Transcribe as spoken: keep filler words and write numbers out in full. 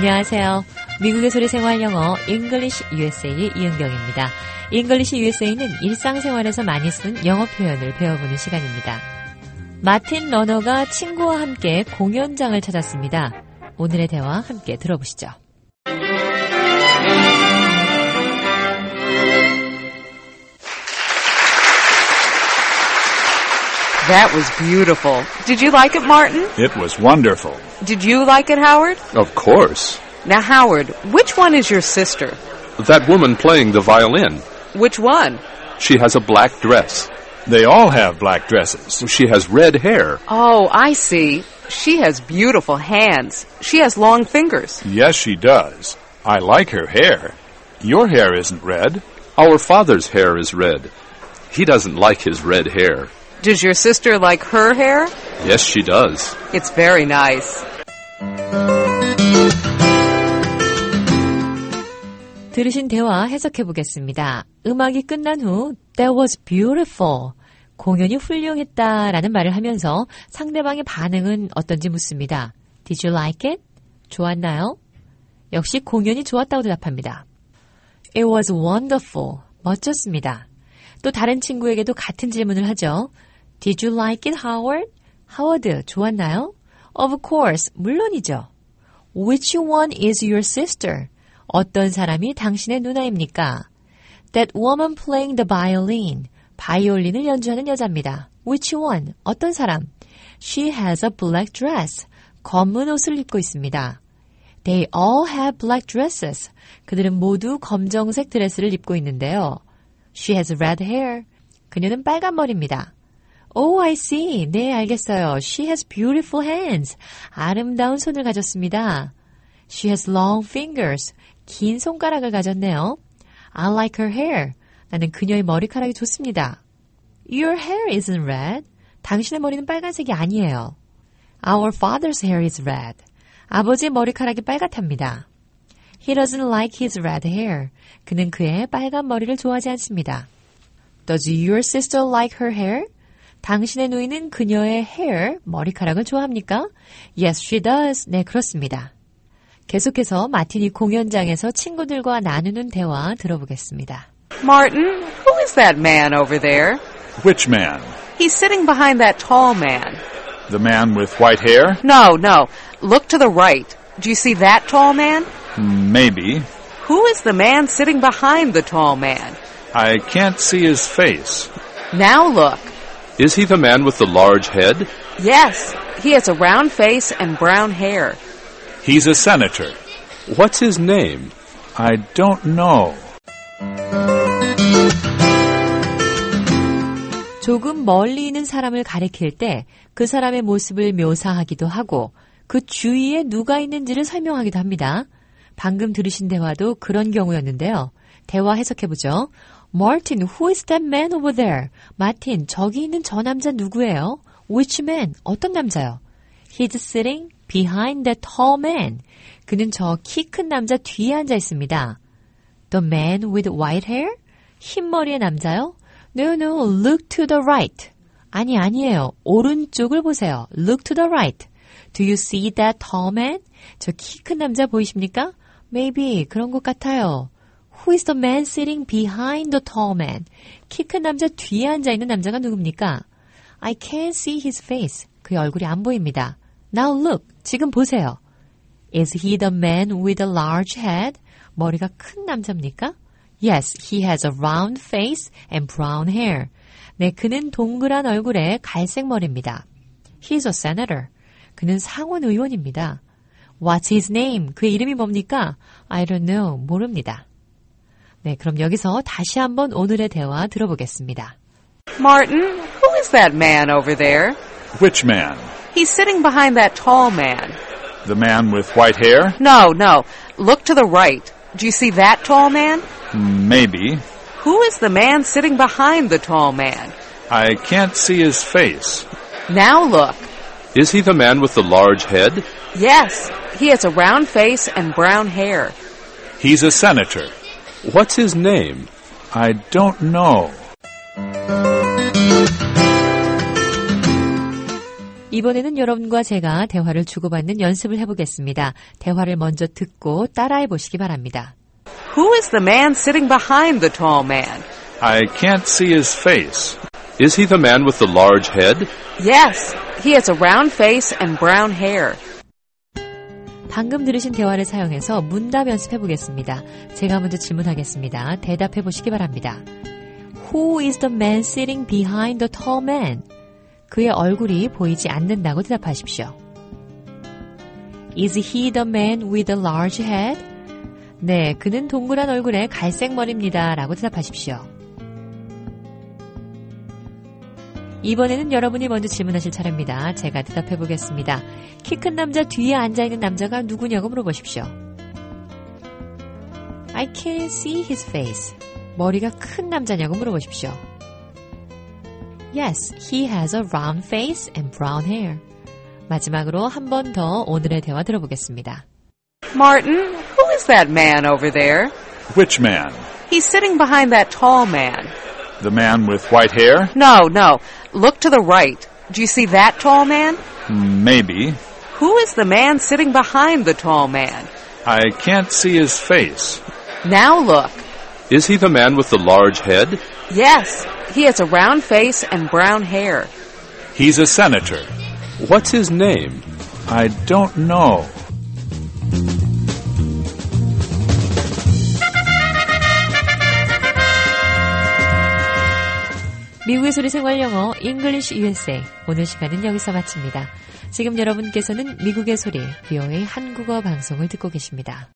안녕하세요. 미국의 소리 생활 영어 English 유에스에이의 이은경입니다. English 유에스에이는 일상생활에서 많이 쓰는 영어 표현을 배워보는 시간입니다. 마틴 러너가 친구와 함께 공연장을 찾았습니다. 오늘의 대화 함께 들어보시죠. That was beautiful. Did you like it, Martin? It was wonderful. Did you like it, Howard? Of course. Now, Howard, which one is your sister? That woman playing the violin. Which one? She has a black dress. They all have black dresses. She has red hair. Oh, I see. She has beautiful hands. She has long fingers. Yes, she does. I like her hair. Your hair isn't red. Our father's hair is red. He doesn't like his red hair. Does your sister like her hair? Yes, she does. It's very nice. 들으신 대화 해석해 보겠습니다. 음악이 끝난 후 That was beautiful. 공연이 훌륭했다라는 말을 하면서 상대방의 반응은 어떤지 묻습니다. Did you like it? 좋았나요? 역시 공연이 좋았다고 대답합니다. It was wonderful. 멋졌습니다. 또 다른 친구에게도 같은 질문을 하죠. Did you like it, Howard? 하워드, 좋았나요? Of course, 물론이죠. Which one is your sister? 어떤 사람이 당신의 누나입니까? That woman playing the violin. 바이올린을 연주하는 여자입니다. Which one? 어떤 사람? She has a black dress. 검은 옷을 입고 있습니다. They all have black dresses. 그들은 모두 검정색 드레스를 입고 있는데요. She has red hair. 그녀는 빨간 머리입니다. Oh, I see. 네, 알겠어요. She has beautiful hands. 아름다운 손을 가졌습니다. She has long fingers. 긴 손가락을 가졌네요. I like her hair. 나는 그녀의 머리카락이 좋습니다. Your hair isn't red. 당신의 머리는 빨간색이 아니에요. Our father's hair is red. 아버지의 머리카락이 빨갛답니다. He doesn't like his red hair. 그는 그의 빨간 머리를 좋아하지 않습니다. Does your sister like her hair? 당신의 누이는 그녀의 hair, 머리카락을 좋아합니까? Yes, she does. 네, 그렇습니다. 계속해서 마틴이 공연장에서 친구들과 나누는 대화 들어보겠습니다. Martin, who is that man over there? Which man? He's sitting behind that tall man. The man with white hair? No, no. Look to the right. Do you see that tall man? Maybe. Who is the man sitting behind the tall man? I can't see his face. Now look. Is he the man with the large head? Yes, he has a round face and brown hair. He's a senator. What's his name? I don't know. 조금 멀리 있는 사람을 가리킬 때 그 사람의 모습을 묘사하기도 하고 그 주위에 누가 있는지를 설명하기도 합니다. 방금 들으신 대화도 그런 경우였는데요. 대화 해석해보죠. Martin, who is that man over there? 마틴, 저기 있는 저 남자 누구예요? Which man? 어떤 남자요? He's sitting behind that tall man. 그는 저 키 큰 남자 뒤에 앉아 있습니다. The man with white hair? 흰 머리의 남자요? No, no, look to the right. 아니, 아니에요. 오른쪽을 보세요. Look to the right. Do you see that tall man? 저 키 큰 남자 보이십니까? Maybe, 그런 것 같아요. Who is the man sitting behind the tall man? 키 큰 남자 뒤에 앉아있는 남자가 누굽니까? I can't see his face. 그의 얼굴이 안 보입니다. Now look, 지금 보세요. Is he the man with a large head? 머리가 큰 남자입니까? Yes, he has a round face and brown hair. 네, 그는 동그란 얼굴에 갈색 머리입니다. He's a senator. 그는 상원 의원입니다. What's his name? 그의 이름이 뭡니까? I don't know. 모릅니다. 네, 그럼 여기서 다시 한번 오늘의 대화 들어보겠습니다. Martin, who is that man over there? Which man? He's sitting behind that tall man. The man with white hair? No, no. Look to the right. Do you see that tall man? Maybe. Who is the man sitting behind the tall man? I can't see his face. Now look. Is he the man with the large head? Yes, he has a round face and brown hair. He's a senator. What's his name? I don't know. 이번에는 여러분과 제가 대화를 주고받는 연습을 해보겠습니다. 대화를 먼저 듣고 따라해 보시기 바랍니다. Who is the man sitting behind the tall man? I can't see his face. Is he the man with the large head? Yes, he has a round face and brown hair. 방금 들으신 대화를 사용해서 문답 연습해 보겠습니다. 제가 먼저 질문하겠습니다. 대답해 보시기 바랍니다. Who is the man sitting behind the tall man? 그의 얼굴이 보이지 않는다고 대답하십시오. Is he the man with a large head? 네, 그는 동그란 얼굴에 갈색 머리입니다. 라고 대답하십시오. 이번에는 여러분이 먼저 질문하실 차례입니다. 제가 대답해 보겠습니다. 키 큰 남자 뒤에 앉아있는 남자가 누구냐고 물어보십시오. I can't see his face. 머리가 큰 남자냐고 물어보십시오. Yes, he has a round face and brown hair. 마지막으로 한 번 더 오늘의 대화 들어보겠습니다. Martin, who is that man over there? Which man? He's sitting behind that tall man. The man with white hair? No, no. Look to the right. Do you see that tall man? Maybe. Who is the man sitting behind the tall man? I can't see his face. Now look. Is he the man with the large head? Yes, he has a round face and brown hair. He's a senator. What's his name? I don't know. 미국의 소리 생활 영어 English 유에스에이 오늘 시간은 여기서 마칩니다. 지금 여러분께서는 미국의 소리 브이오에이 한국어 방송을 듣고 계십니다.